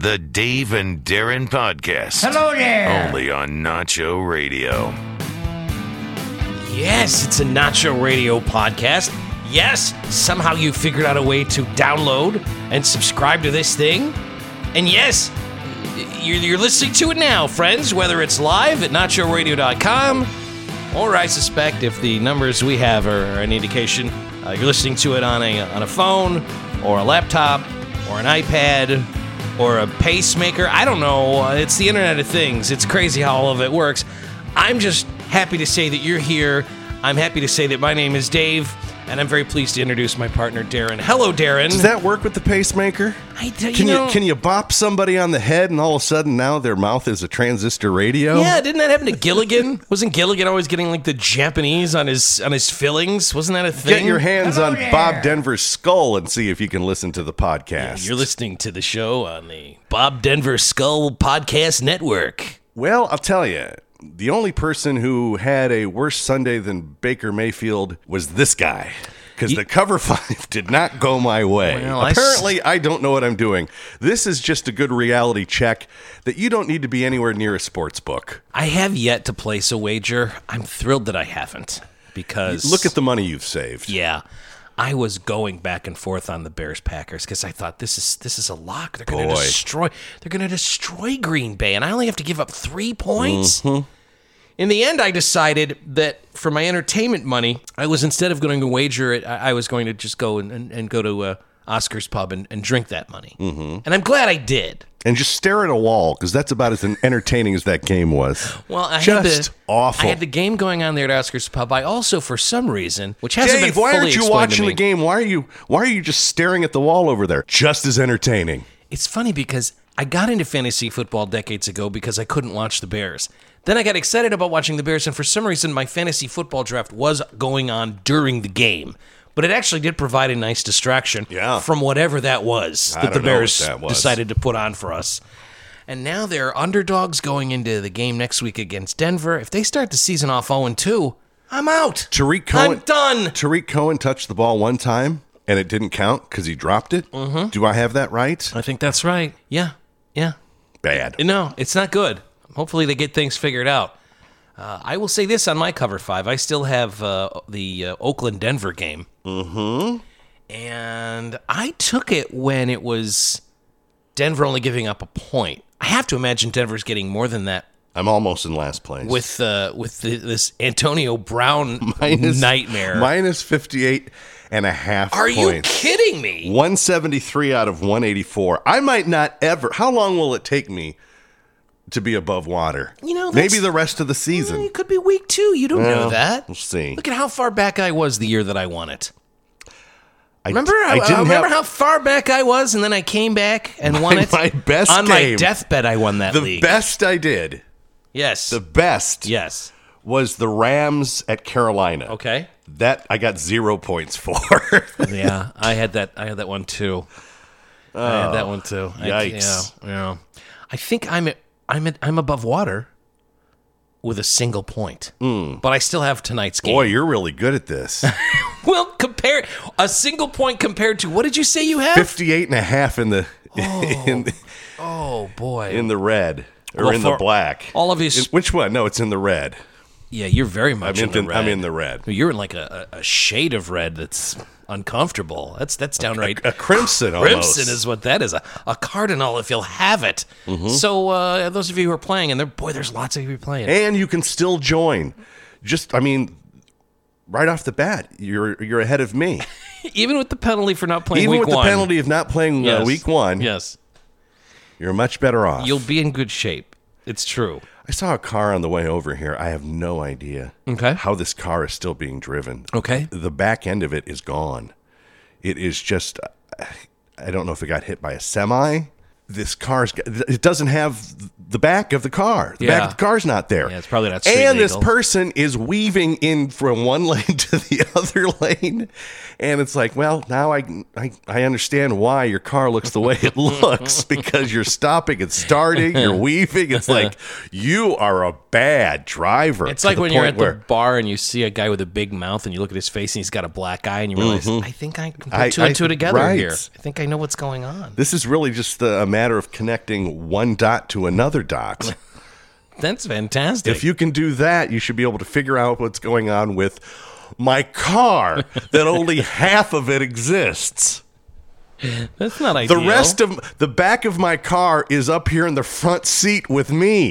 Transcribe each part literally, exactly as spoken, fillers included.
The Dave and Darren Podcast. Hello there. Only on Nacho Radio. Yes, it's a Nacho Radio podcast. Yes, somehow you figured out a way to download and subscribe to this thing. And yes, you're, you're listening to it now, friends, whether it's live at nacho radio dot com, or I suspect if the numbers we have are, are an indication, uh, you're listening to it on a, on a phone, or a laptop, or an iPad, or a pacemaker. I don't know. It's the Internet of Things. It's crazy how all of it works. I'm just happy to say that you're here. I'm happy to say that my name is Dave, and I'm very pleased to introduce my partner, Darren. Hello, Darren. Does that work with the pacemaker? I, you can know, you can you bop somebody on the head and all of a sudden now their mouth is a transistor radio? Yeah, didn't that happen to Gilligan? Wasn't Gilligan always getting like the Japanese on his on his fillings? Wasn't that a thing? Get your hands Hello on there. Bob Denver's skull and see if you can listen to the Yeah, podcast. you're listening to the show on the Bob Denver Skull Podcast Network. Well, I'll tell you, the only person who had a worse Sunday than Baker Mayfield was this guy. Because the cover five did not go my way. Well, I s- Apparently, I don't know what I'm doing. This is just a good reality check that you don't need to be anywhere near a sports book. I have yet to place a wager. I'm thrilled that I haven't because Look at the money you've saved. Yeah, I was going back and forth on the Bears Packers because I thought this is this is a lock. They're going to Boy. destroy. They're going to destroy Green Bay, and I only have to give up three points. Mm-hmm. In the end, I decided that for my entertainment money, I was instead of going to wager it, I I was going to just go and, and, and go to uh, Oscar's Pub and, and drink that money. Mm-hmm. And I'm glad I did. And just stare at a wall, because that's about as entertaining as that game was. Well, I just had the, awful. I had the game going on there at Oscar's Pub. I also, for some reason, which hasn't Dave, been why fully aren't you explained to watching me. the game? Why are you Why are you just staring at the wall over there? Just as entertaining. It's funny because I got into fantasy football decades ago because I couldn't watch the Bears. Then I got excited about watching the Bears, and for some reason, my fantasy football draft was going on during the game. But it actually did provide a nice distraction Yeah. from whatever that was I that the don't know what Bears that was. decided to put on for us. And now they're underdogs going into the game next week against Denver. If they start the season off oh and two, I'm out. Tariq Cohen. I'm done. Tariq Cohen touched the ball one time, and it didn't count because he dropped it. Mm-hmm. Do I have that right? I think that's right. Yeah, yeah. Bad. No, it's not good. Hopefully they get things figured out. Uh, I will say this on my cover five. I still have uh, the uh, Oakland-Denver game. Mm-hmm. And I took it when it was Denver only giving up a point. I have to imagine Denver's getting more than that I'm almost in last place. with uh, with the, this Antonio Brown Minus- nightmare. Minus fifty-eight and a half Are you points. kidding me? one seventy-three out of one eighty-four. I might not ever. How long will it take me to be above water? You know, that's- maybe the rest of the season. It could be week two. You don't know Well, that. we'll see. Look at how far back I was the year that I won it. I, Remember, I I didn't remember have how far back I was, and then I came back and won My- it. my best on my game. deathbed. I won that the league. best I did. Yes. The best yes. was the Rams at Carolina. Okay. That I got zero points for. Yeah, I had that. I had that one too. I had that one too. I, yikes. yeah, yeah. I think I'm at, I'm at, I'm above water with a single point, but I still have tonight's game. Boy, you're really good at this. Well, compare a single point compared to what did you say you have? fifty-eight and a half in the in the, Oh boy. in the red or Well, in the for black. all of you s- In- which one? No, it's in the red. Yeah, you're very much I'm in, in the the- red. I'm in the red. You're in like a, a a shade of red that's uncomfortable. That's that's downright A crimson almost. crimson is what that is. A, a cardinal if you'll have it. Mm-hmm. So uh, those of you who are playing, and there, boy, there's lots of you playing. And you can still join. Just, I mean, right off the bat, you're you're ahead of me. Even with the penalty for not playing Even week with one. the penalty of not playing uh, Yes. week one, Yes, you're much better off. you'll be in good shape. It's true. I saw a car on the way over here. I have no idea Okay. how this car is still being driven. Okay. The back end of it is gone. It is just, I don't know if it got hit by a semi. This car's, it doesn't have the back of the car. The Yeah. back of the car's not there. Yeah, it's probably not street And this legal. person is weaving in from one lane to the other lane. And it's like, well, now I, I, I understand why your car looks the way it looks, because you're stopping and starting, you're weaving. It's like, you are a bad driver. It's to like the when you're point at where the bar and you see a guy with a big mouth and you look at his face and he's got a black eye and you realize, I think I can put I- two and I- two together right. here. I think I know what's going on. This is really just a matter of connecting one dot to another dot. That's fantastic. If you can do that, you should be able to figure out what's going on with my car that only half of it exists. That's not ideal. The rest of the back of my car is up here in the front seat with me.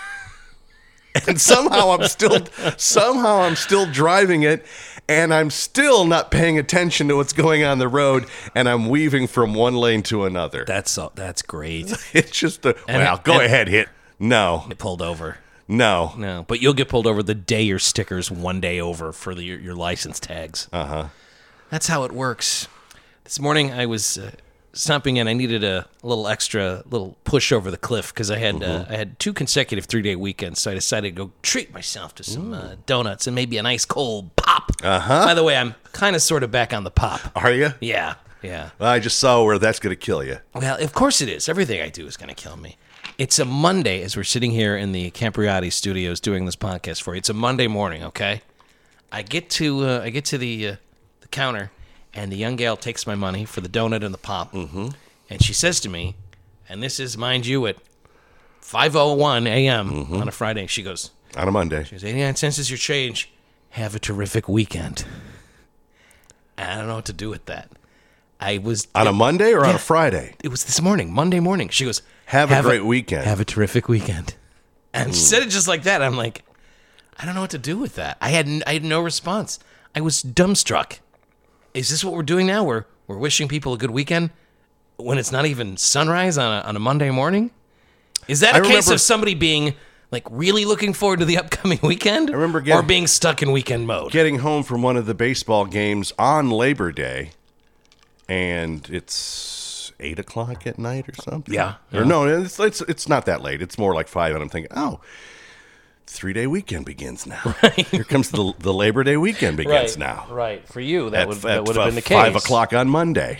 And somehow I'm still somehow I'm still driving it, and I'm still not paying attention to what's going on the road, and I'm weaving from one lane to another. That's uh, that's great. It's just a And- well, go and- ahead, hit. No. Get pulled over. No. No, but you'll get pulled over the day your sticker's one day over for the, your, your license tags. Uh-huh. That's how it works. This morning I was uh, stomping in. I needed a little extra little push over the cliff because I had Mm-hmm. uh, I had two consecutive three day weekends. So I decided to go treat myself to some uh, donuts and maybe a nice cold pop. Uh-huh. By the way, I'm kind of sort of back on the pop. Are you? Yeah, yeah. I just saw where that's going to kill you. Well, of course it is. Everything I do is going to kill me. It's a Monday as we're sitting here in the Campriotti studios doing this podcast for you. It's a Monday morning, okay? I get to uh, I get to the uh, the counter, and the young gal takes my money for the donut and the pop, mm-hmm. and she says to me, and this is, mind you, at five oh one a.m. Mm-hmm. on a Friday, she goes, On a Monday. she goes, eighty-nine cents is your change. Have a terrific weekend. I don't know what to do with that. I was... On a Monday or on Yeah. a Friday? It was this morning, Monday morning. She goes, Have a great weekend." Have a terrific weekend. And she said it just like that. I'm like, I don't know what to do with that. I had n- I had no response. I was dumbstruck. Is this what we're doing now? We're we're wishing people a good weekend when it's not even sunrise on a, on a Monday morning? Is that a I case remember- of somebody being like really looking forward to the upcoming weekend? I remember or getting- being stuck in weekend mode. Getting home from one of the baseball games on Labor Day, and it's eight o'clock at night or something. Yeah, Or no, it's, it's it's not that late. It's more like five, and I'm thinking, oh, three day weekend begins now. Here comes the the Labor Day weekend begins now. Right. For you, that At, would at that would have been the case. five o'clock on Monday.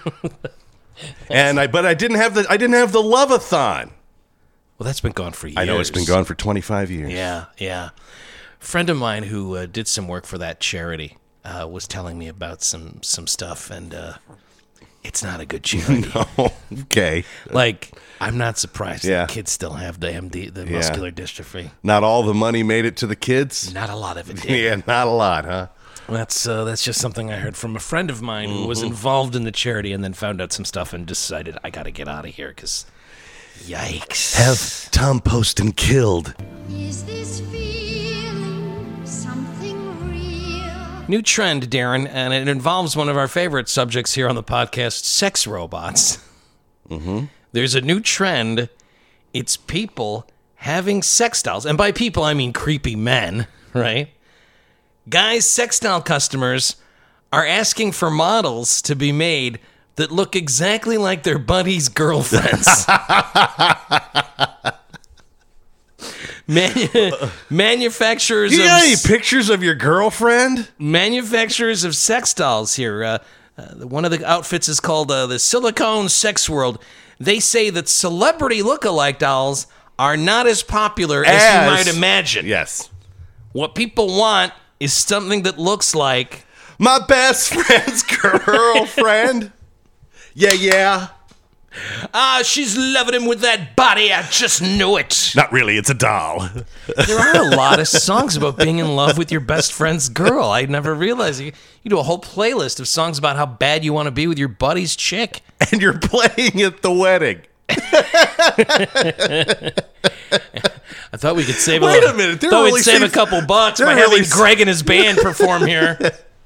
and I but I didn't have the I didn't have the love-a-thon. Well, that's been gone for years. I know it's been gone for twenty-five years. Yeah, yeah. A friend of mine who uh, did some work for that charity uh, was telling me about some some stuff, and uh, it's not a good charity. Oh, okay. Like, I'm not surprised Yeah. that kids still have the M D, the muscular dystrophy. Not all the money made it to the kids. Not a lot of it did. Yeah, not a lot, huh? That's uh, that's just something I heard from a friend of mine who was involved in the charity and then found out some stuff and decided I got to get out of here because, yikes. Have Tom Poston killed. Is this feeling something real? New trend, Darren, and it involves one of our favorite subjects here on the podcast, sex robots. Mm-hmm. There's a new trend. It's people having sex dolls. And by people, I mean creepy men, right? Guys, sex doll customers are asking for models to be made that look exactly like their buddies' girlfriends. Manu- manufacturers You of got any pictures of your girlfriend? manufacturers of sex dolls here. Uh, uh, one of the outfits is called uh, the Silicone Sex World. They say that celebrity look-alike dolls are not as popular as, As- you might imagine. Yes. What people want is something that looks like... My best friend's girlfriend. Yeah, yeah. Ah, she's loving him with that body. I just knew it. Not really, it's a doll. There are a lot of songs about being in love with your best friend's girl. I never realized. You, you do a whole playlist of songs about how bad you want to be with your buddy's chick. And you're playing at the wedding. I thought we could save Wait a little, a minute, there Thought really we'd save seems- a couple bucks there by really having s- Greg and his band perform here.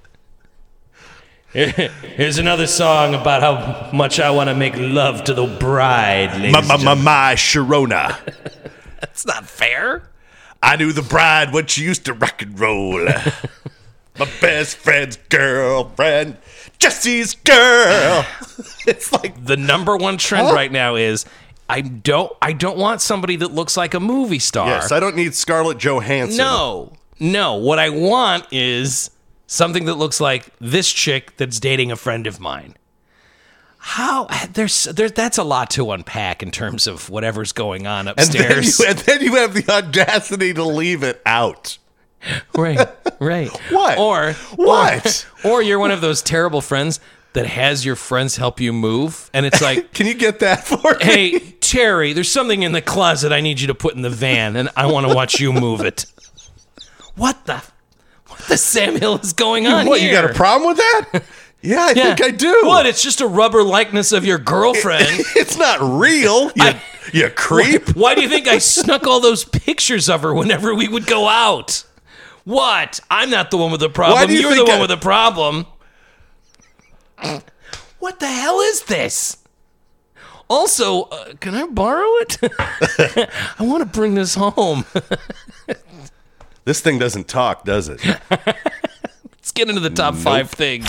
Here's another song about how much I want to make love to the bride, ladies My, and my, my, gentlemen. my Sharona. That's not fair. I knew the bride when she used to rock and roll. My best friend's girlfriend, Jesse's girl. It's like, The number one trend Huh? right now is I don't I don't want somebody that looks like a movie star. yes, I don't need Scarlett Johansson. No, no. What I want is something that looks like this chick that's dating a friend of mine. How there's there's that's a lot to unpack in terms of whatever's going on And then, upstairs. you, and then you have the audacity to leave it out. Right, right. What? Or What? Or, or you're one of those terrible friends that has your friends help you move, and it's like, Can you get that for me? hey, Terry, there's something in the closet I need you to put in the van, and I want to watch you move it. What the, what the Sam Hill is going on What, here? you got a problem with that? Yeah, I Yeah. think I do. What? It's just a rubber likeness of your girlfriend. It's not real, you, I- you creep. Why do you think I snuck all those pictures of her whenever we would go out? What? I'm not the one with the Why problem. do you You're the think one I- with the problem. What the hell is this? Also, uh, can I borrow it? I want to bring this home. This thing doesn't talk, does it? Let's get into the top five things.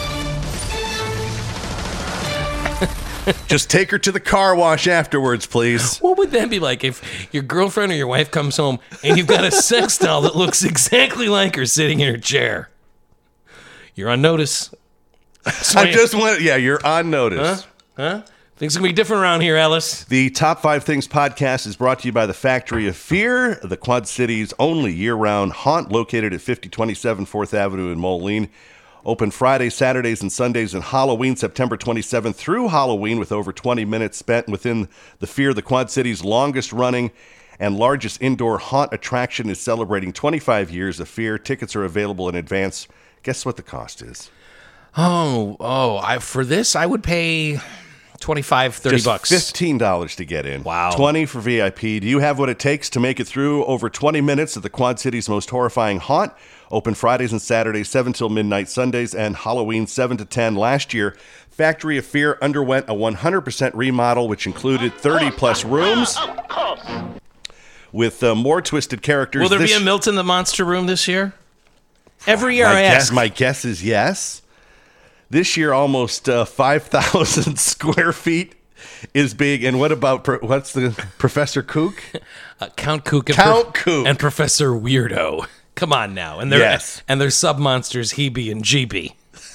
Just take her to the car wash afterwards, please. What would that be like if your girlfriend or your wife comes home and you've got a sex doll that looks exactly like her sitting in her chair? You're on notice. I just want, yeah, you're on notice. Huh? Things are going to be different around here, Alice. The Top Five Things podcast is brought to you by the Factory of Fear, the Quad Cities' only year-round haunt located at fifty twenty-seven fourth Avenue in Moline. Open Fridays, Saturdays, and Sundays, and Halloween, September twenty-seventh through Halloween, with over twenty minutes spent within the Fear, the Quad Cities' longest-running and largest indoor haunt attraction is celebrating twenty-five years of Fear. Tickets are available in advance. Guess what the cost is? Oh, oh, I for this I would pay twenty-five, thirty Just bucks. fifteen dollars to get in. Wow. twenty for V I P. Do you have what it takes to make it through over twenty minutes of the Quad Cities' most horrifying haunt? Open Fridays and Saturdays, seven till midnight, Sundays, and Halloween, seven to ten. Last year, Factory of Fear underwent a one hundred percent remodel, which included thirty plus rooms with uh, more twisted characters. Will there This- be a Milton the Monster room this year? Every year my I guess, ask. my guess is yes. This year, almost uh, five thousand square feet is big. And what about, pro- what's the Professor Kook? Uh, Count Kook and, Count Kook. and Professor Weirdo. Come on now. And they're, Yes. and they're sub-monsters, Hebe and G B.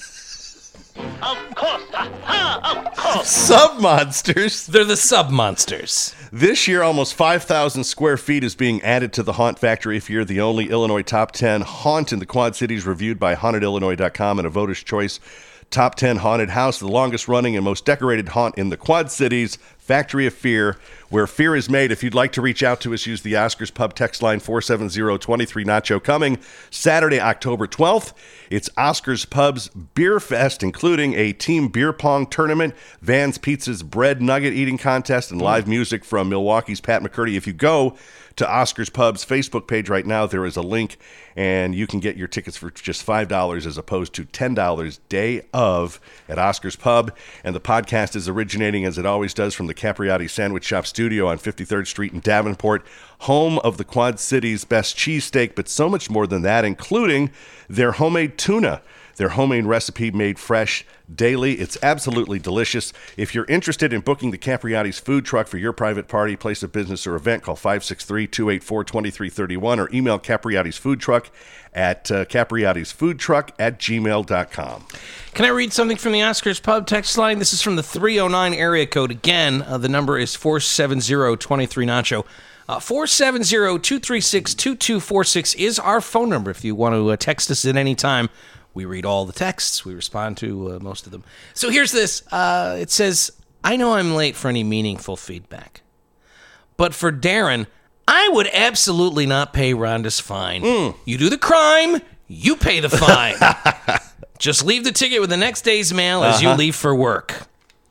Sub-monsters. They're the sub-monsters. This year, almost five thousand square feet is being added to the Haunt Factory if you're the only Illinois top ten haunt in the Quad Cities, reviewed by haunted illinois dot com and a Voter's Choice top ten haunted house, the longest running and most decorated haunt in the Quad Cities, Factory of Fear, where fear is made. If you'd like to reach out to us, use the Oscars Pub text line four seven zero, two three Nacho. Coming Saturday, October twelfth, it's Oscars Pub's Beer Fest, including a team beer pong tournament, Van's Pizza's bread nugget eating contest, and live music from Milwaukee's Pat McCurdy. If you go to Oscars Pub's Facebook page right now, there is a link, and you can get your tickets for just five dollars as opposed to ten dollars day of at Oscars Pub. And the podcast is originating, as it always does, from the Capriati Sandwich Shop studio on fifty-third Street in Davenport, home of the Quad Cities' best cheesesteak, but so much more than that, including their homemade tuna. Their homemade recipe made fresh daily. It's absolutely delicious. If you're interested in booking the Capriati's food truck for your private party, place of business, or event, call five six three, two eight four, two three three one or email Capriati's food truck at uh, capriati's food truck at gmail dot com. Can I read something from the Oscars Pub text line? This is from the three oh nine area code. Again, uh, the number is four seven zero, two three Nacho. Uh, four seven zero, two three six, two two four six is our phone number if you want to uh, text us at any time. We read all the texts. We respond to uh, most of them. So here's this. Uh, it says, I know I'm late for any meaningful feedback, but for Darren, I would absolutely not pay Rhonda's fine. Mm. You do the crime, you pay the fine. Just leave the ticket with the next day's mail as Uh-huh. you leave for work.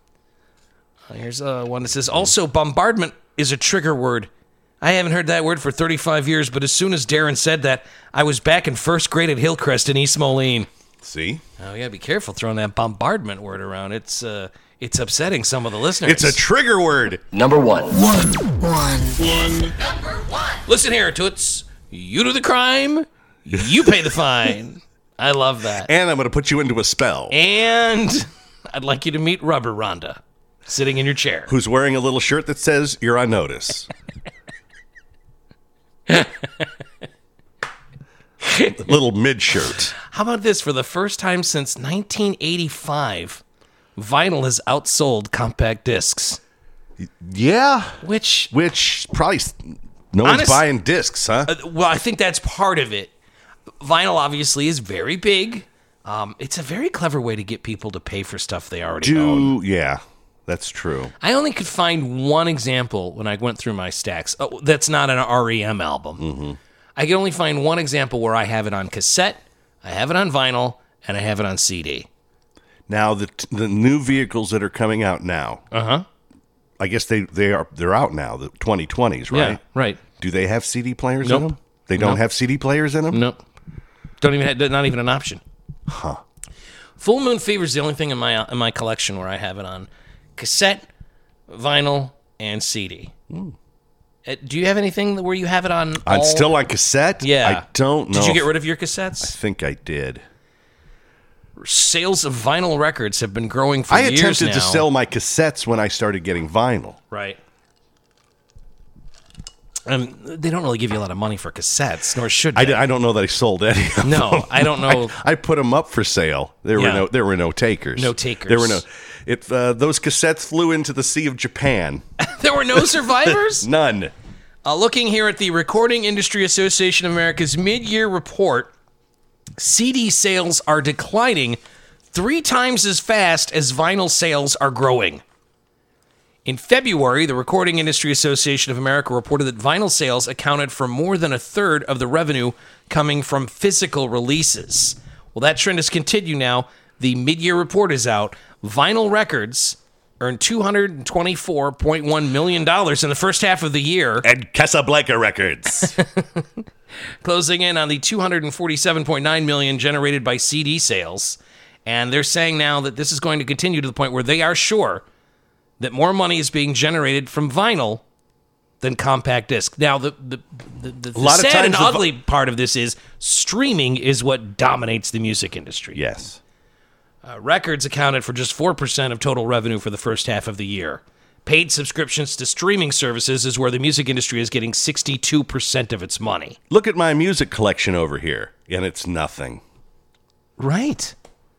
Uh, here's uh, one that says, also, bombardment is a trigger word. I haven't heard that word for thirty-five years, but as soon as Darren said that, I was back in first grade at Hillcrest in East Moline. See? Oh, you gotta be careful throwing that bombardment word around. It's uh, it's upsetting some of the listeners. It's a trigger word. Number one. Listen here, Toots. You do the crime, you pay the fine. I love that. And I'm going to put you into a spell. And I'd like you to meet Rubber Rhonda, sitting in your chair. Who's wearing a little shirt that says, you're on notice. Little mid shirt. How about this? For the first time since nineteen eighty-five, vinyl has outsold compact discs. Yeah. Which, Which probably s- no one's Honest- buying discs, huh? uh, well, I think that's part of it. Vinyl obviously is very big. Um, it's a very clever way to get people to pay for stuff they already own. Do yeah, that's true. I only could find one example when I went through my stacks. Oh, that's not an R E M album. Mm-hmm. I can only find one example where I have it on cassette, I have it on vinyl, and I have it on C D. Now the the new vehicles that are coming out now. Uh huh. I guess they they are they're out now. The twenty twenties, right? Yeah, right. Do they have C D players Nope. in them? They don't Nope. have C D players in them. Nope. Don't even have, not even an option. Huh. Full Moon Fever is the only thing in my in my collection where I have it on cassette, vinyl, and C D. Mm. Uh, do you have anything where you have it on? I'm all- still on cassette. Yeah. I don't know. Did you get if- rid of your I cassettes? think I did. Sales of vinyl records have been growing for I years attempted now. to sell my cassettes when I started getting vinyl. Right. Um, they don't really give you a lot of money for cassettes, nor should I, they. d- I don't know that I sold any. Of No, them. I don't know. I, I put them up for sale. There Yeah. were no there were no takers. No takers. There were no. It uh, those cassettes flew into the Sea of Japan. There were no survivors? None. Uh, looking here at the Recording Industry Association of America's mid-year report, C D sales are declining three times as fast as vinyl sales are growing. In February, the Recording Industry Association of America reported that vinyl sales accounted for more than a third of the revenue coming from physical releases. Well, that trend has continued now. The mid-year report is out. Vinyl records earned two hundred twenty-four point one million dollars in the first half of the year, And Casablanca Records. closing in on the two hundred forty-seven point nine million dollars generated by C D sales. And they're saying now that this is going to continue to the point where they are sure that more money is being generated from vinyl than compact disc. Now, the the, the, the, the lot of sad and times the vi- ugly part of this is streaming is what dominates the music industry. Yes. Uh, records accounted for just four percent of total revenue for the first half of the year. Paid subscriptions to streaming services is where the music industry is getting sixty-two percent of its money. Look at my music collection over here, and it's nothing. Right.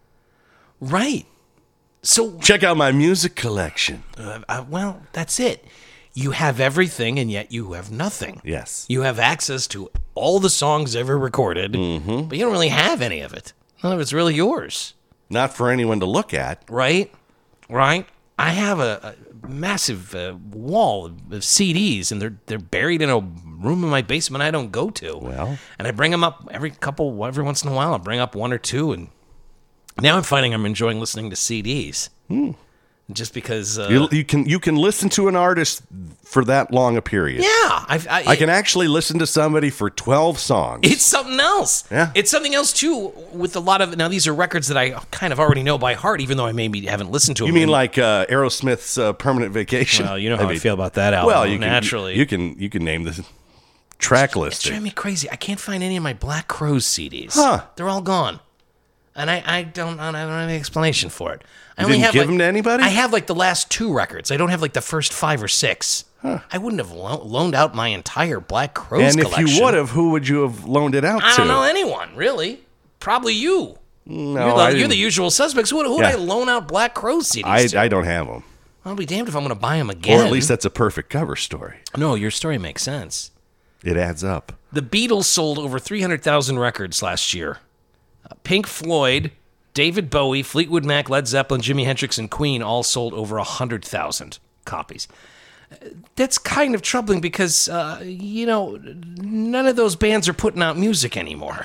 Right. So, Check out my music collection. uh, uh, well, that's it. You have everything, and yet you have nothing. Yes. You have access to all the songs ever recorded, Mm-hmm. but you don't really have any of it. None of it's really yours. Not for anyone to look at. Right? Right? I have a, a massive uh, wall of, of C Ds, and they're they're buried in a room in my basement I don't go to. Well. And I bring them up every couple, every once in a while. I bring up one or two, and now I'm finding I'm enjoying listening to C Ds. Hmm. Just because, uh, You, you can you can listen to an artist for that long a period. yeah, I've, I, I can actually listen to somebody for twelve songs. It's something else. Yeah. It's something else too. With a lot of now, these are records that I kind of already know by heart, even though I maybe haven't listened to them. You mean like uh, Aerosmith's uh, Permanent Vacation? Well, you know how I, mean, feel about that album. Well, you naturally, can, you can you can name the track list. it's driving me crazy. I can't find any of my Black Crowes C Ds. Huh. They're all gone, and I, I don't I don't have any explanation for it. I You only didn't have give like, them to anybody? I have like the last two records. I don't have like the first five or six. I wouldn't have lo- loaned out my entire Black Crowes And if collection. you would have, who would you have loaned it out I to? don't know anyone really. Probably you. No, you're, the, I you're the didn't- usual suspects. Who, who would Yeah. I loan out Black Crowes C Ds I, to? I don't have them. I'll be damned if I'm going to buy them again. Or at least that's a perfect cover story. No, your story makes sense. It adds up. The Beatles sold over three hundred thousand records last year. Uh, Pink Floyd, David Bowie, Fleetwood Mac, Led Zeppelin, Jimi Hendrix, and Queen all sold over one hundred thousand copies. Uh, That's kind of troubling because, uh, you know, none of those bands are putting out music anymore.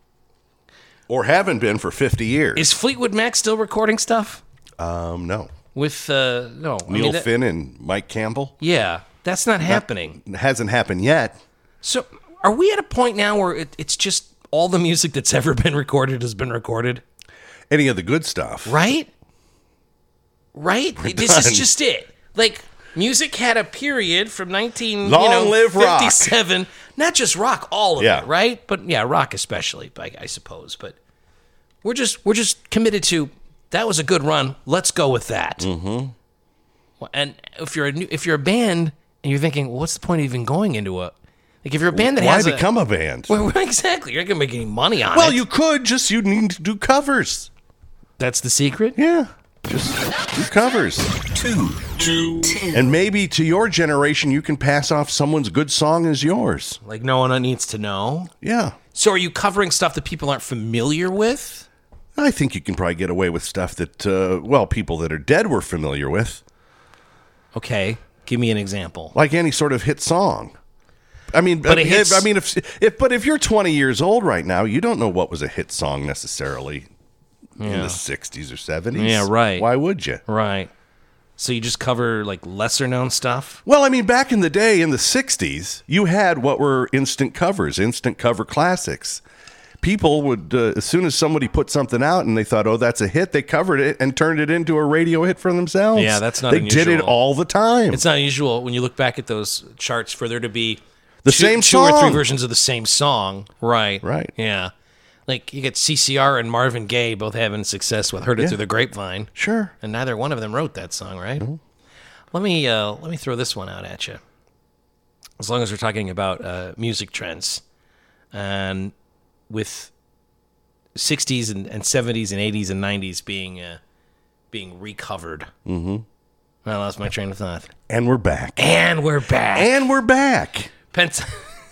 Or haven't been for fifty years. Is Fleetwood Mac still recording stuff? um, no. With, uh, no. I Neil mean, that- Finn and Mike Campbell? Yeah, that's not happening. It hasn't happened yet. So, are we at a point now where it, it's just all the music that's ever been recorded has been recorded? Any of the good stuff. Right? Right? This done. is just it. Like, music had a period from nineteen Long you know, live rock. fifty-seven. Not just rock, all of Yeah. it, right? But yeah, rock especially, I, I suppose. But we're just we're just committed to that was a good run. Let's go with that. Mm-hmm. And if you're a new, if you're a band and you're thinking, well, what's the point of even going into a like if you're a band that Why has become a, a band? well, exactly, you're not gonna make any money on Well, it. you could, just you need to do covers. That's the secret. Yeah. Just do covers. Two. Two. And maybe to your generation, you can pass off someone's good song as yours. Like no one needs to know. Yeah. So are you covering stuff that people aren't familiar with? I think you can probably get away with stuff that, uh, well, people that are dead were familiar with. Okay, give me an example. Like any sort of hit song. I mean, But I, it hits- I mean, if, if but if you're twenty years old right now, you don't know what was a hit song necessarily in Yeah. the sixties or seventies. Yeah, right. Why would you? Right. So you just cover like lesser known stuff? Well, I mean, back in the day, in the sixties, you had what were instant covers, instant cover classics. People would, uh, as soon as somebody put something out and they thought, oh, that's a hit, they covered it and turned it into a radio hit for themselves. Yeah, that's not They did it unusual. all the time. It's not unusual when you look back at those charts for there to be The two, same two or three song. versions of the same song. Right. Right. Yeah. Like you get C C R and Marvin Gaye both having success with Heard It Yeah. Through the Grapevine. Sure. And neither one of them wrote that song, right? Let me uh, let me throw this one out at you. As long as we're talking about uh, music trends, and with sixties and, and seventies and eighties and nineties being uh, being recovered. Mm-hmm. I lost my train of thought. And we're back. And we're back. And we're back. Pens-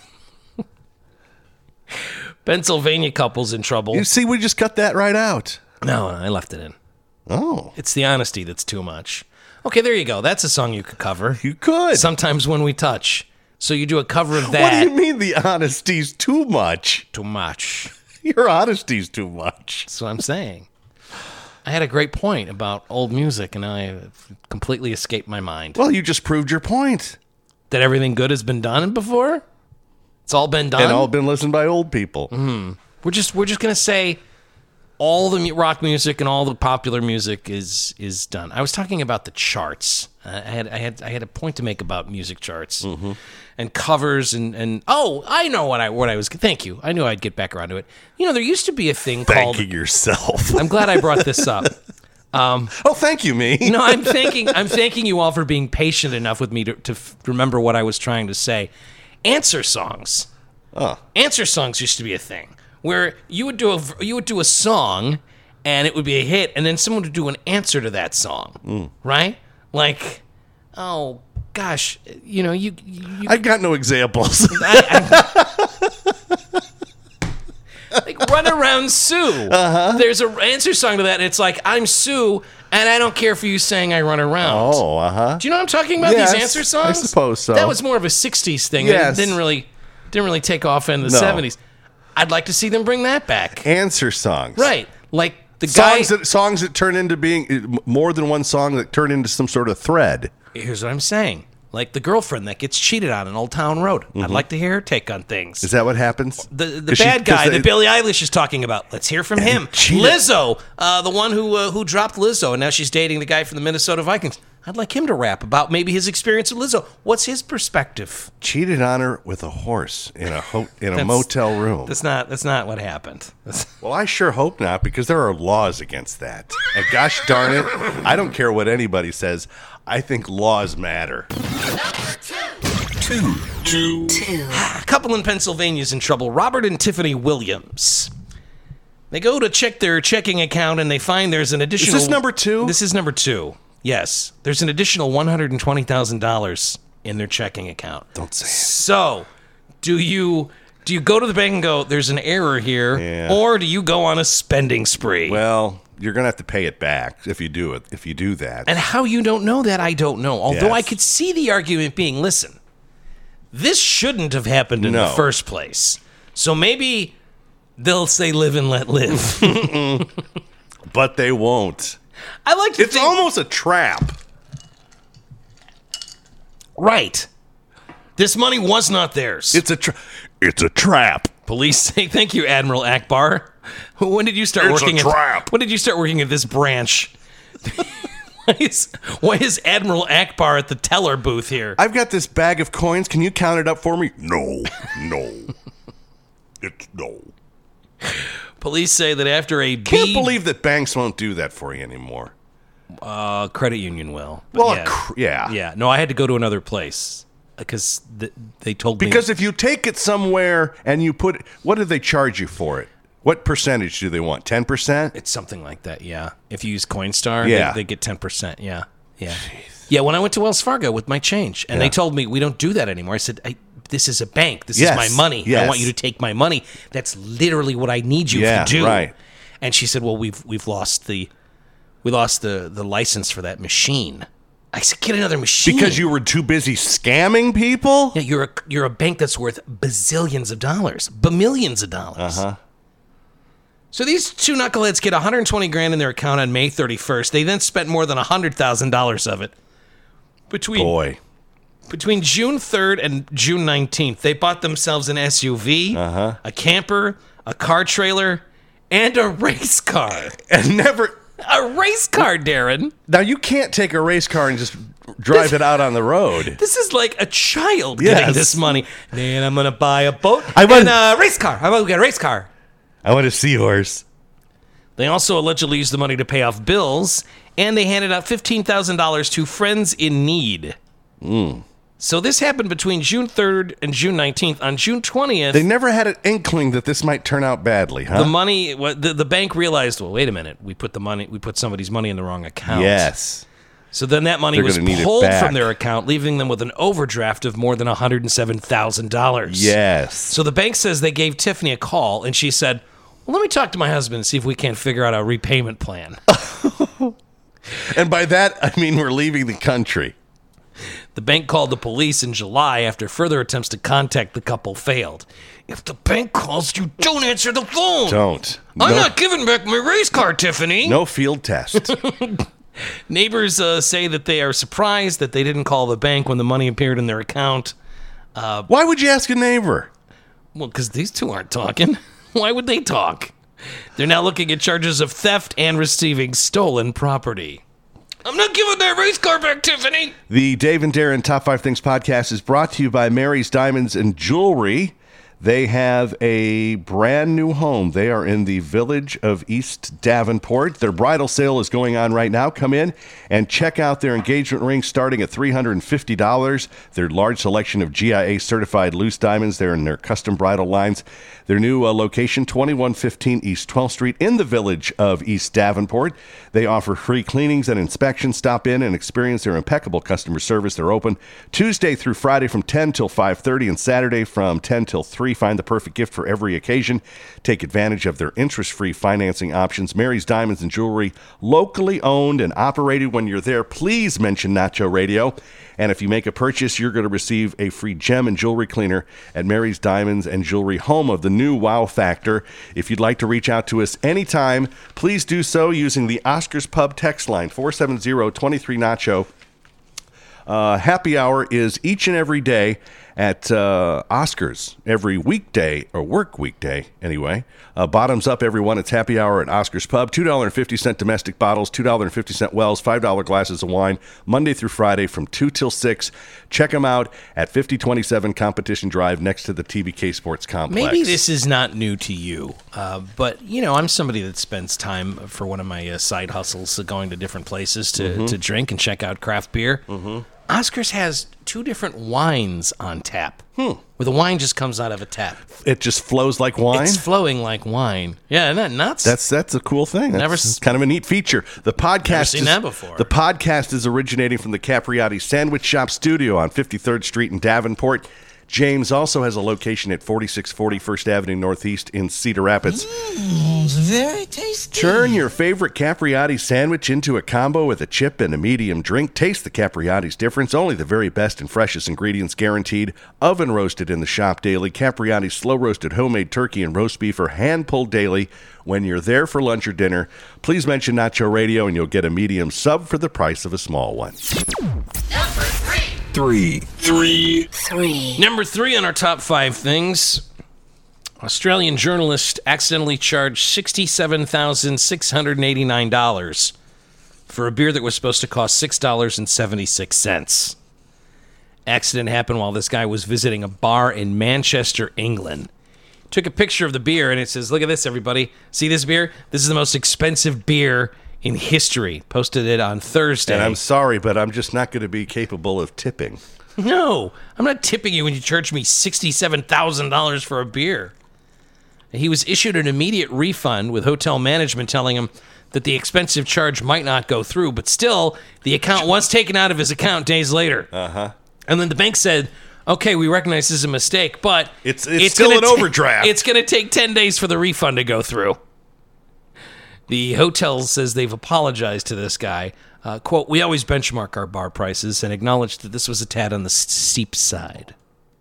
Pennsylvania couples in trouble. You see, we just cut that right out. No, I left it in. Oh, It's the honesty that's too much. Okay, there you go. That's a song you could cover. you could. Sometimes when we touch. So you do a cover of What that. do you mean the honesty's too much? Too much. Your honesty's too much. That's what I'm saying. I had a great point about old music, and I completely escaped my mind. Well, you just proved your point. That everything good has been done before? It's all been done? And all been listened by old people. We're just we're just gonna say all the mu- rock music and all the popular music is is done. I was talking about the charts. Uh, I had I had I had a point to make about music charts and covers and, and oh I know what I what I was. Thank you. I knew I'd get back around to it. You know there used to be a thing called. Thanking yourself. I'm glad I brought this up. oh, thank you, me. No, I'm thanking I'm thanking you all for being patient enough with me to, to f- remember what I was trying to say. Answer songs. Oh. Answer songs used to be a thing where you would do a you would do a song and it would be a hit, and then someone would do an answer to that song, right? Like, oh gosh, you know you. you I got no examples. I, I, like Run Around Sue. Uh-huh. There's an answer song to that, and it's like, I'm Sue, and I don't care for you saying I run around. oh, uh huh. Do you know what I'm talking about? Yes, These answer songs? I suppose so. That was more of a sixties thing. Yes. It didn't really didn't really take off in the No. seventies. I'd like to see them bring that back. Answer songs. Right. Like the guy Songs that songs that turn into being more than one song that turn into some sort of thread. Here's what I'm saying. Like the girlfriend that gets cheated on in Old Town Road. I'd like to hear her take on things. Mm-hmm. Is that what happens? The the 'Cause she- bad 'cause guy they- that Billie Eilish is talking about. Let's hear from him. cheated. Lizzo, uh, the one who uh, who dropped Lizzo, and now she's dating the guy from the Minnesota Vikings. I'd like him to rap about maybe his experience with Lizzo. What's his perspective? cheated on her with a horse in a ho- in a That's- motel room. That's not that's not what happened. That's- Well, I sure hope not, because there are laws against that. And gosh darn it, I don't care what anybody says. I think laws matter. Two. Two. A couple in Pennsylvania is in trouble. Robert and Tiffany Williams. They go to check their checking account and they find there's an additional. this number two? This is number two. Yes, there's an additional one hundred and twenty thousand dollars in their checking account. Don't say it. So, do you do you go to the bank and go, "There's an error here," Yeah. or do you go on a spending spree? Well, you're gonna have to pay it back if you do it. If you do that, And how you don't know that, I don't know. Although Yes. I could see the argument being, listen, this shouldn't have happened in No. the first place. So maybe they'll say live and let live. but they won't. I like to It's think, almost a trap. right. This money was not theirs. It's a tra- It's a trap. Police say, thank you, Admiral Akbar. When did you start It's a working trap. at When did you start working at this branch? why, is, why is Admiral Akbar at the teller booth here? I've got this bag of coins. Can you count it up for me? No, no. It's no. Police say that after a Can't B- believe that banks won't do that for you anymore. uh, credit union will. But Well, yeah. cr- yeah. Yeah, no, I had to go to another place because th- they told me Because if you take it somewhere and you put, what do they charge you for it? What percentage do they want? ten percent? It's something like that, yeah. If you use Coinstar, Yeah. they, they get ten percent, yeah. Yeah. Yeah, when I went to Wells Fargo with my change, and Yeah. they told me, we don't do that anymore. I said, I, this is a bank. This Yes, is my money. yes. I want you to take my money. That's literally what I need you Yeah, to do. right. And she said, well, we've we've lost the we lost the, the license for that machine. I said, get another machine. Because you were too busy scamming people? Yeah, you're a, you're a bank that's worth bazillions of dollars, bamillions of dollars. Uh-huh. So these two knuckleheads get one hundred twenty grand in their account on May thirty-first. They then spent more than one hundred thousand dollars of it. Between Boy. between June third and June nineteenth, they bought themselves an S U V, Uh-huh. a camper, a car trailer, and a race car. And never... A race car, Darren. Now, you can't take a race car and just drive it out on the road. This is like a child Yes. getting this money. Man, I'm going to buy a boat I want- and a race car. How about we get a race car? I want a seahorse. They also allegedly used the money to pay off bills, and they handed out fifteen thousand dollars to friends in need. Mm. So this happened between June third and June nineteenth. On June twentieth, They never had an inkling that this might turn out badly, huh? the money, what- the, the bank realized, well, wait a minute, we put the money, we put somebody's money in the wrong account. Yes. So then that money They're was gonna need it pulled back. from their account, leaving them with an overdraft of more than one hundred seven thousand dollars. Yes. So the bank says they gave Tiffany a call, and she said, well, let me talk to my husband and see if we can't figure out a repayment plan. And by that, I mean we're leaving the country. The bank called the police in July after further attempts to contact the couple failed. If the bank calls you, don't answer the phone. Don't. I'm no, not giving back my race car, Tiffany. No field test. Neighbors uh, say that they are surprised that they didn't call the bank when the money appeared in their account. Why would you ask a neighbor? Well, because these two aren't talking. Why would they talk? They're now looking at charges of theft and receiving stolen property. I'm not giving that race car back, Tiffany. The Dave and Darren Top five Things podcast is brought to you by Mary's Diamonds and Jewelry. They have a brand new home. They are in the village of East Davenport. Their bridal sale is going on right now. Come in and check out their engagement ring starting at three hundred fifty dollars. Their large selection of G I A certified loose diamonds. They're in their custom bridal lines. Their new uh, location, twenty-one fifteen East twelfth Street in the village of East Davenport. They offer free cleanings and inspections. Stop in and experience their impeccable customer service. They're open Tuesday through Friday from ten till five thirty and Saturday from ten till three. Find the perfect gift for every occasion. Take advantage of their interest-free financing options. Mary's Diamonds and Jewelry, locally owned and operated. When you're there, please mention Nacho Radio. And if you make a purchase, you're going to receive a free gem and jewelry cleaner at Mary's Diamonds and Jewelry, home of the new Wow Factor. If you'd like to reach out to us anytime, please do so using the Oscars Pub text line, four seven zero, two three, Nacho. Uh, happy hour is each and every day at uh, Oscars, every weekday, or work weekday anyway. Uh, bottoms up, everyone. It's happy hour at Oscars Pub. two dollars and fifty cents domestic bottles, two dollars and fifty cents wells, five dollars glasses of wine, Monday through Friday from two till six. Check them out at fifty twenty-seven Competition Drive next to the T B K Sports Complex. Maybe this is not new to you, uh, but, you know, I'm somebody that spends time for one of my uh, side hustles, uh, going to different places to, Mm-hmm. to drink and check out craft beer. Mm-hmm. Oscars has two different wines on tap, hmm. where the wine just comes out of a tap. It just flows like wine? It's flowing like wine. Yeah, isn't that nuts? That's that's a cool thing. That's Never s- kind of a neat feature. The podcast Never seen is, that before. The podcast is originating from the Capriati Sandwich Shop studio on fifty-third Street in Davenport. James also has a location at forty-six forty First Avenue Northeast in Cedar Rapids. Mm, it's very tasty. Turn your favorite Capriati sandwich into a combo with a chip and a medium drink. Taste the Capriati's difference. Only the very best and freshest ingredients guaranteed. Oven roasted in the shop daily. Capriati's slow roasted homemade turkey and roast beef are hand pulled daily. When you're there for lunch or dinner, please mention Nacho Radio and you'll get a medium sub for the price of a small one. Three. Three. Three. Number three on our top five things. Australian journalist accidentally charged sixty-seven thousand six hundred eighty-nine dollars for a beer that was supposed to cost six dollars and seventy-six cents. Accident happened while this guy was visiting a bar in Manchester, England. Took a picture of the beer and it says, look at this, everybody. See this beer? This is the most expensive beer in history. Posted it on Thursday. And I'm sorry, but I'm just not going to be capable of tipping. No, I'm not tipping you when you charge me sixty-seven thousand dollars for a beer. He was issued an immediate refund with hotel management telling him that the expensive charge might not go through, but still, the account was taken out of his account days later. Uh-huh. And then the bank said, okay, we recognize this is a mistake, but It's- it's still gonna an overdraft. It's going to take ten days for the refund to go through. The hotel says they've apologized to this guy. Uh, quote, we always benchmark our bar prices and acknowledge that this was a tad on the s- steep side.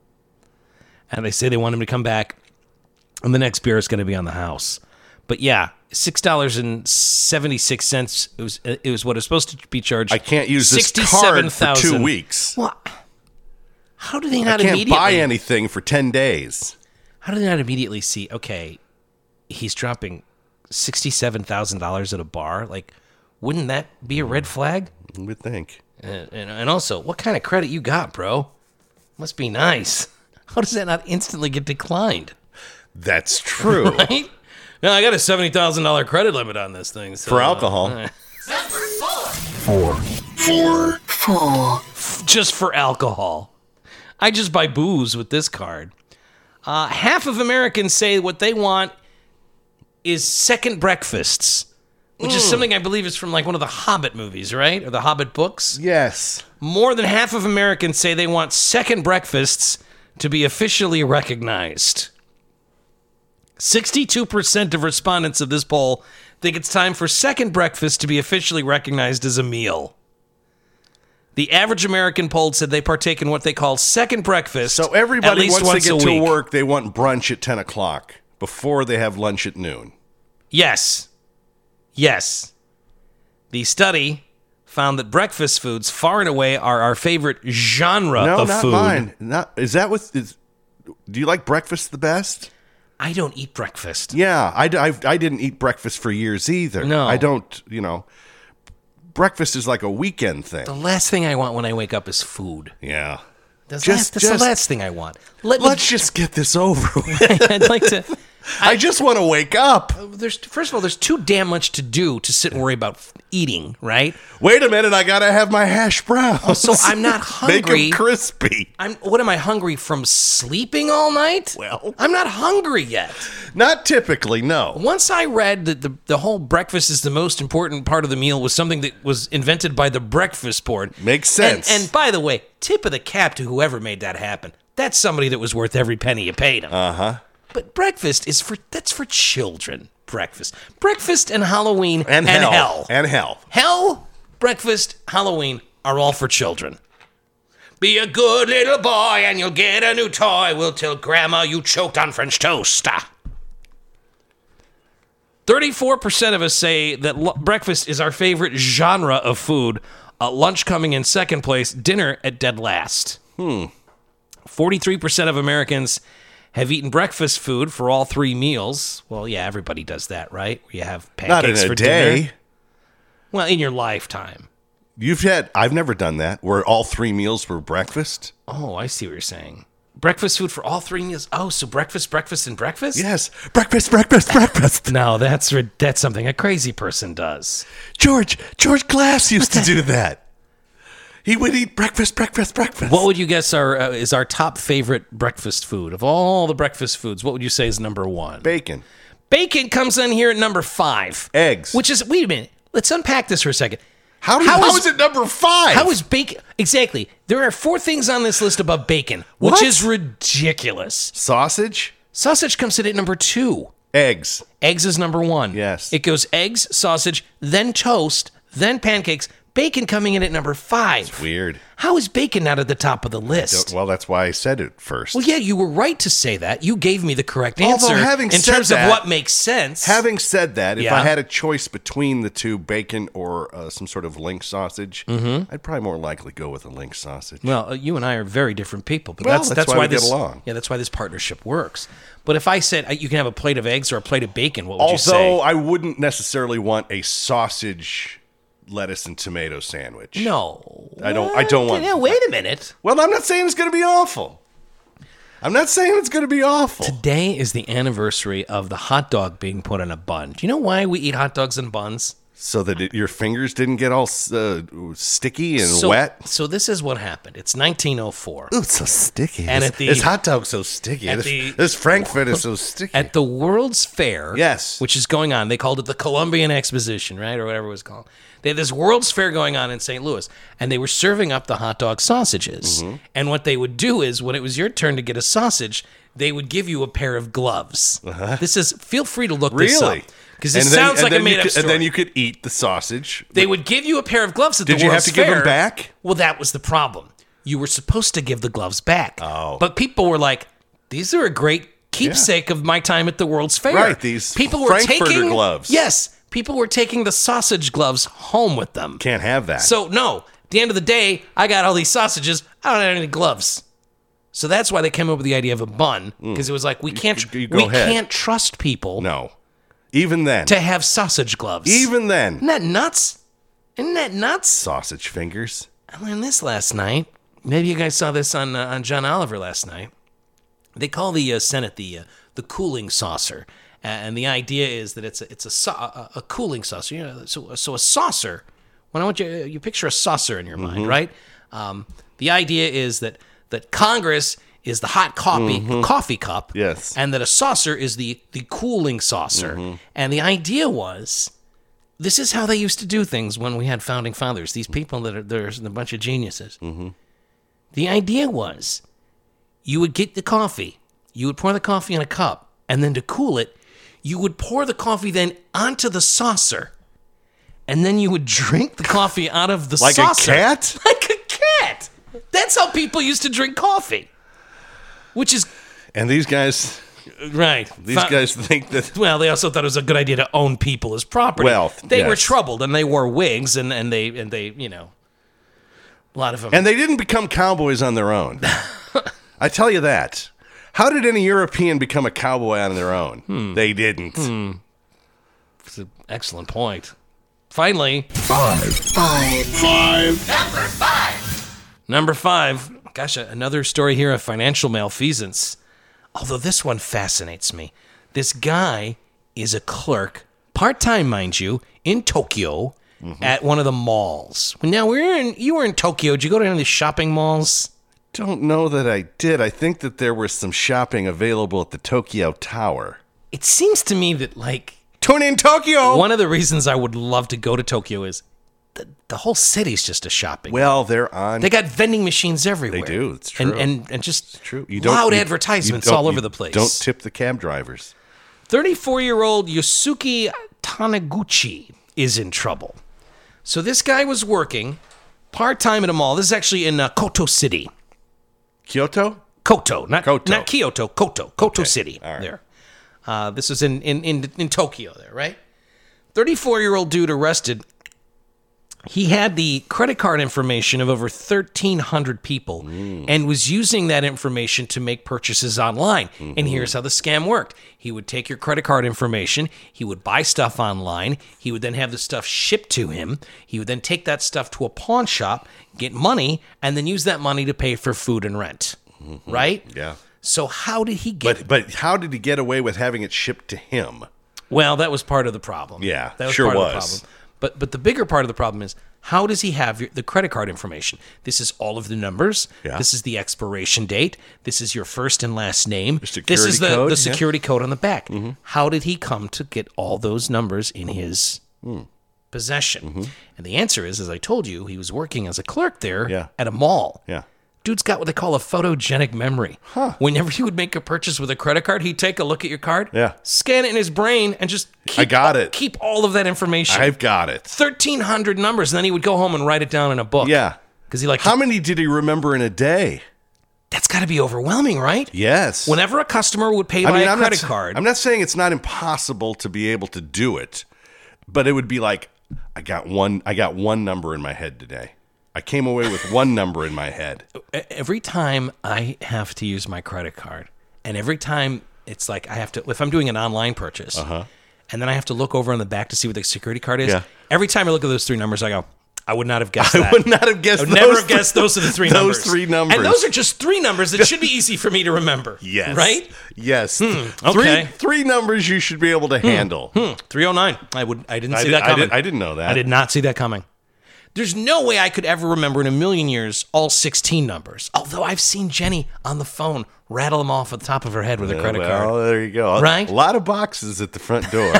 And they say they want him to come back, and the next beer is going to be on the house. But yeah, six dollars and seventy-six cents. It was it was what is supposed to be charged. I can't use this card for two weeks. Well, how do they I not can't immediately buy anything for ten days. How do they not immediately see? Okay, he's dropping sixty-seven thousand dollars at a bar. Like, wouldn't that be a red flag? You would think. And, and and also, what kind of credit you got, bro? Must be nice. How does that not instantly get declined? That's true. Right? No, I got a seventy thousand dollar credit limit on this thing. So, For alcohol. uh, Four. Four. Four. just for alcohol. I just buy booze with this card. Uh, half of Americans say what they want is second breakfasts, which is something I believe is from like one of the Hobbit movies, right? Or the Hobbit books. Yes. More than half of Americans say they want second breakfasts to be officially recognized. sixty-two percent of respondents of this poll think it's time for second breakfast to be officially recognized as a meal. The average American polled said they partake in what they call second breakfast. So at everybody, least once they once get a to week. work, they want brunch at ten o'clock before they have lunch at noon. Yes. Yes. The study found that breakfast foods far and away are our favorite genre No, of not food. mine. Not is that what is? Do you like breakfast the best? I don't eat breakfast. Yeah, I, I, I didn't eat breakfast for years either. No. I don't. You know, breakfast is like a weekend thing. The last thing I want when I wake up is food. Yeah. That's, Just- last, that's just- the last thing I want. Let Let's me, just get this over with. I'd like to. I just want to wake up. There's first of all, there's too damn much to do to sit and worry about f- eating, right? Wait a minute, I gotta have my hash browns. So I'm not Make hungry. them crispy. I'm. What am I hungry from sleeping all night? Well. I'm not hungry yet. Not typically, no. Once I read that the, the whole breakfast is the most important part of the meal was something that was invented by the breakfast board. Makes sense. And, and by the way, tip of the cap to whoever made that happen. That's somebody that was worth every penny you paid him. Uh huh. But breakfast is for that's for children. Breakfast, breakfast, and Halloween And, and hell. hell. And hell. Hell, breakfast, Halloween are all for children. Be a good little boy and you'll get a new toy. We'll tell Grandma you choked on French toast. Ah. thirty-four percent of us say that l- breakfast is our favorite genre of food. Uh, lunch coming in second place, dinner at dead last. Hmm. forty-three percent of Americans have eaten breakfast food for all three meals. Well, yeah, everybody does that, right? You have Not in pancakes a for day. dinner. Well, in your lifetime. You've had, I've never done that, where all three meals were breakfast. Oh, I see what you're saying. Breakfast food for all three meals. Oh, so breakfast, breakfast, and breakfast? Yes. Breakfast, breakfast, breakfast. No, that's rid- that's something a crazy person does. George, George Glass used to do that. He would eat breakfast, breakfast, breakfast. What would you guess our uh, is our top favorite breakfast food of all the breakfast foods? What would you say is number one? Bacon. Bacon comes in here at number five. Eggs. Which is wait a minute. Let's unpack this for a second. How, do, How how is- is it number five? How is bacon? Exactly. There are four things on this list above bacon, which What? is ridiculous. Sausage? Sausage comes in at number two. Eggs. Eggs is number one. Yes. It goes eggs, sausage, then toast, then pancakes. Bacon coming in at number five. Weird. How is bacon not at the top of the list? Well, that's why I said it first. Well, yeah, you were right to say that. You gave me the correct Although answer having in said terms that- of what makes sense. Having said that, if Yeah. I had a choice between the two, bacon or uh, some sort of link sausage, I'd probably more likely go with a link sausage. Well, uh, you and I are very different people, but Well, that's, that's that's why why we get this along. Yeah, that's why this partnership works. But if I said uh, you can have a plate of eggs or a plate of bacon, what would you Although say? I wouldn't necessarily want a sausage, lettuce, and tomato sandwich. No, I don't- I don't want- Yeah, wait a minute. Well, I'm not saying it's going to be awful. I'm not saying it's going to be awful. Today is the anniversary of the hot dog being put on a bun. Do you know why we eat hot dogs and buns? So that it, your fingers didn't get all uh, sticky and so, wet? So this is what happened. It's nineteen oh four. Ooh, it's so sticky. And this, at the- this hot dog's so sticky. at This, the- this Frankfurt is so sticky. At the World's Fair, Yes. which is going on, they called it the Columbian Exposition, right, or whatever it was called. They had this World's Fair going on in Saint Louis, and they were serving up the hot dog sausages. Mm-hmm. And what they would do is, when it was your turn to get a sausage, they would give you a pair of gloves. This is, feel free to look this up. Really? Because it And then- sounds and like a then you made-up could- story. And then you could eat the sausage. They would give you a pair of gloves at Did the you have World's to give Fair. them back? Well, that was the problem. You were supposed to give the gloves back. Oh. But people were like, these are a great keepsake of my time at the World's Fair. Right, these people were Frankfurter taking gloves. Yes, people were taking the sausage gloves home with them. Can't have that. So, no, at the end of the day, I got all these sausages. I don't have any gloves. So that's why they came up with the idea of a bun, because it was like, we can't you- you go we ahead. can't trust people no. Even then. to have sausage gloves. Even then. Isn't that nuts? Isn't that nuts? Sausage fingers. I learned this last night. Maybe you guys saw this on uh, on John Oliver last night. They call the uh, Senate the uh, the cooling saucer, uh, and the idea is that it's a, it's a, sau- a a cooling saucer. You know, so so a saucer. When I want you you picture a saucer in your mind, right? Um, the idea is that that Congress is the hot coffee coffee cup, Yes. and that a saucer is the the cooling saucer. And the idea was, this is how they used to do things when we had founding fathers. These people that are there's a bunch of geniuses. The idea was, you would get the coffee, you would pour the coffee in a cup, and then to cool it, you would pour the coffee then onto the saucer, and then you would drink the coffee out of the Like saucer. a cat? Like a cat. That's how people used to drink coffee. Which is And these guys, right. these Fa- guys think that. Well, they also thought it was a good idea to own people as property. Well, they were yes. troubled, and they wore wigs, and, and they and they you know, a lot of them. And they didn't become cowboys on their own. I tell you that. How did any European become a cowboy on their own? Hmm. They didn't. It's an excellent point. Finally, Five. Five. Five. number five. Gosh, another story here of financial malfeasance. Although this one fascinates me. This guy is a clerk, part-time, mind you, in Tokyo at one of the malls. Now, we're in, you were in Tokyo. Did you go to any of the shopping malls? Don't know that I did. I think that there was some shopping available at the Tokyo Tower. It seems to me that, like, Tune in Tokyo! one of the reasons I would love to go to Tokyo is the, the whole city's just a shopping. Well, they're on. They got vending machines everywhere. They do, it's And true. and, and just True. loud you- advertisements you don't- all over you the place. Don't tip the cab drivers. thirty-four-year-old Yosuke Taniguchi is in trouble. So this guy was working part-time at a mall. This is actually in uh, Koto City. Kyoto? Koto, not, Koto. not Kyoto, Koto. Koto Okay, City all right. there. Uh, this was in, in, in, in Tokyo there, right? thirty-four-year-old dude arrested. He had the credit card information of over thirteen hundred people and was using that information to make purchases online. And here's how the scam worked. He would take your credit card information. He would buy stuff online. He would then have the stuff shipped to him. He would then take that stuff to a pawn shop, get money, and then use that money to pay for food and rent. Right? Yeah. So how did he get... But but how did he get away with having it shipped to him? Well, that was part of the problem. Yeah, that was sure part of the was. problem. But but the bigger part of the problem is, how does he have your, the credit card information? This is all of the numbers. Yeah. This is the expiration date. This is your first and last name. security This is the, code, the yeah. Mm-hmm. security code on the back. How did he come to get all those numbers in his Hmm. possession? And the answer is, as I told you, he was working as a clerk there Yeah. at a mall. Yeah. Dude's got what they call a photogenic memory. Whenever he would make a purchase with a credit card, he'd take a look at your card, Yeah. scan it in his brain, and just keep, I got it. keep all of that information. I've got it. thirteen hundred numbers, and then he would go home and write it down in a book. Yeah. Because he like, How many did he remember in a day? that's got to be overwhelming, right? Yes. Whenever a customer would pay I by mean, a I'm credit not, card, I'm not saying it's not impossible to be able to do it, but it would be like, I got one. I got one number in my head today. I came away with one number in my head. every time I have to use my credit card, and every time it's like I have to, if I'm doing an online purchase, and then I have to look over on the back to see what the security card is, Yeah. every time I look at those three numbers, I go, I would not have guessed I that. would not have guessed I would those never have three- guessed those are the three those numbers. three numbers. And those are just three numbers that should be easy for me to remember. Yes. Right? Yes. okay. Three, three numbers you should be able to handle. Hmm. three oh nine. I would. I didn't I see did- that I coming. did- I didn't know that. I did not see that coming. There's no way I could ever remember in a million years all sixteen numbers. Although I've seen Jenny on the phone rattle them off at the top of her head with a credit well, card. there you go. Right? A lot of boxes at the front door.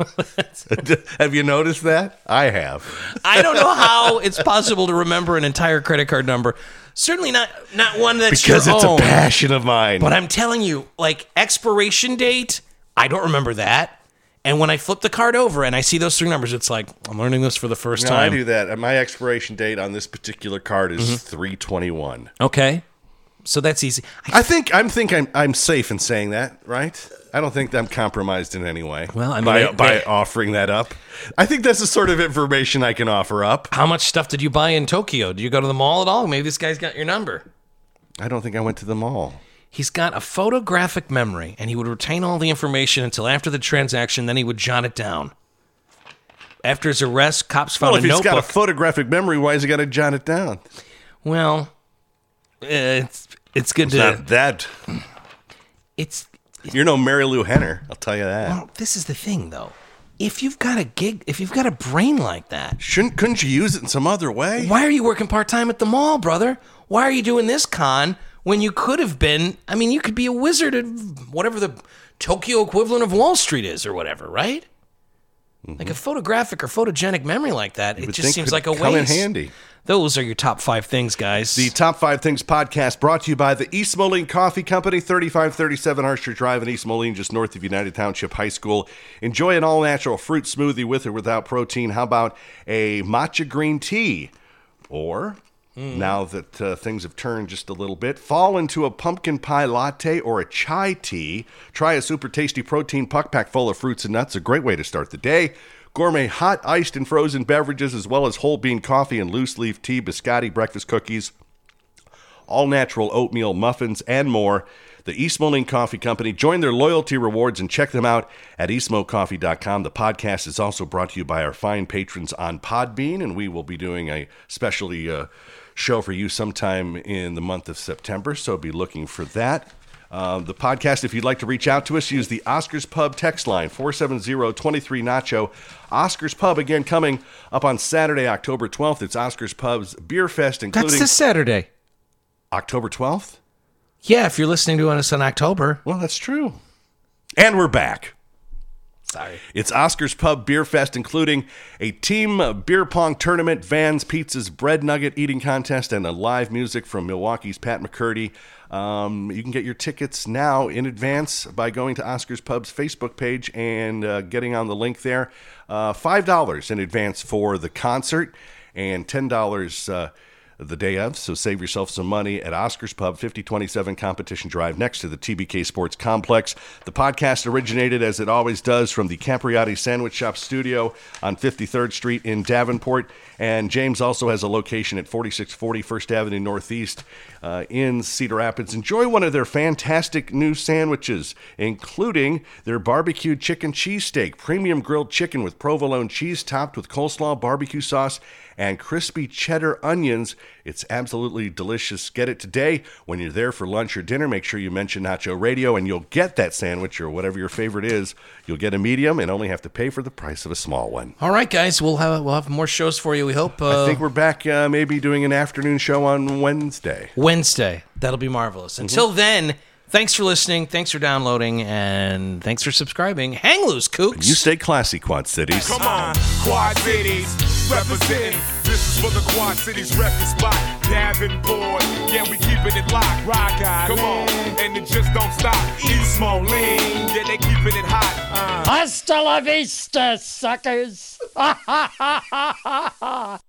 Have you noticed that? I have. I don't know how it's possible to remember an entire credit card number. Certainly not not one that's Because your it's own. a passion of mine. But I'm telling you, like expiration date, I don't remember that. And when I flip the card over and I see those three numbers, it's like, I'm learning this for the first No, I time. do that. My expiration date on this particular card is three twenty-one. Okay. So that's easy. I, I think I'm think I'm I'm safe in saying that, right? I don't think I'm compromised in any way. Well, I mean, by, they- by they- offering that up, I think that's the sort of information I can offer up. how much stuff did you buy in Tokyo? Did you go to the mall at all? Maybe this guy's got your number. I don't think I went to the mall. He's got a photographic memory, and he would retain all the information until after the transaction, then he would jot it down. After his arrest, cops found Well, if a he's notebook. got a photographic memory, why has he got to jot it down? well, it's it's good It's to... not that. It's... You're no Mary Lou Henner, I'll tell you that. Well, this is the thing, though. If you've got a gig, if you've got a brain like that, Shouldn't couldn't you use it in some other way? why are you working part-time at the mall, brother? Why are you doing this con when you could have been, I mean, you could be a wizard at whatever the Tokyo equivalent of Wall Street is or whatever, right? Like a photographic or photogenic memory like that, it would just think seems could like a come in waste. handy. Those are your top five things, guys. The Top Five Things podcast brought to you by the East Moline Coffee Company, thirty-five thirty-seven Harsher Drive in East Moline, just north of United Township High School. Enjoy an all-natural fruit smoothie with or without protein. How about a matcha green tea? Or, now that uh, things have turned just a little bit, fall into a pumpkin pie latte or a chai tea. Try a super tasty protein puck pack full of fruits and nuts. A great way to start the day. Gourmet hot, iced, and frozen beverages, as well as whole bean coffee and loose leaf tea, biscotti, breakfast cookies, all natural oatmeal muffins, and more. The East Moline Coffee Company. Join their loyalty rewards and check them out at east mo coffee dot com. The podcast is also brought to you by our fine patrons on Podbean, and we will be doing a specialty uh, show for you sometime in the month of September, so be looking for that. Uh, the podcast, if you'd like to reach out to us, use the Oscars Pub text line, four seven zero, two three, nacho. Oscars Pub, again, coming up on Saturday, October twelfth. It's Oscars Pub's Beer Fest, including... That's this Saturday. October twelfth? Yeah, if you're listening to us in October. Well, that's true. And we're back. Sorry. It's Oscars Pub Beer Fest, including a team beer pong tournament, Vans Pizzas bread nugget eating contest, and a live music from Milwaukee's Pat McCurdy. Um, you can get your tickets now in advance by going to Oscars Pub's Facebook page and uh, getting on the link there. Uh, five dollars in advance for the concert and ten dollars uh, the day of, so save yourself some money at Oscars Pub, fifty twenty-seven Competition Drive, next to the T B K Sports Complex. The podcast originated, as it always does, from the Capriati Sandwich Shop studio on fifty-third Street in Davenport, and James also has a location at forty-six forty First Avenue Northeast uh, in Cedar Rapids. Enjoy one of their fantastic new sandwiches, including their barbecued chicken cheesesteak, premium grilled chicken with provolone cheese topped with coleslaw, barbecue sauce, and crispy cheddar onions. It's absolutely delicious. Get it today. When you're there for lunch or dinner, make sure you mention Nacho Radio, and you'll get that sandwich or whatever your favorite is. You'll get a medium and only have to pay for the price of a small one. All right, guys, we'll have we'll have more shows for you. We hope. Uh, I think we're back uh, maybe doing an afternoon show on Wednesday. Wednesday. That'll be marvelous. Until then, thanks for listening. Thanks for downloading, and thanks for subscribing. Hang loose, kooks. You stay classy, Quad Cities. Come on, Quad Cities, representing. This is for the Quad Cities record spot. Davenport, yeah, we keeping it locked. Rock out, come on, and it just don't stop. East Moline, yeah, they keeping it hot. Uh. Hasta la vista, suckers.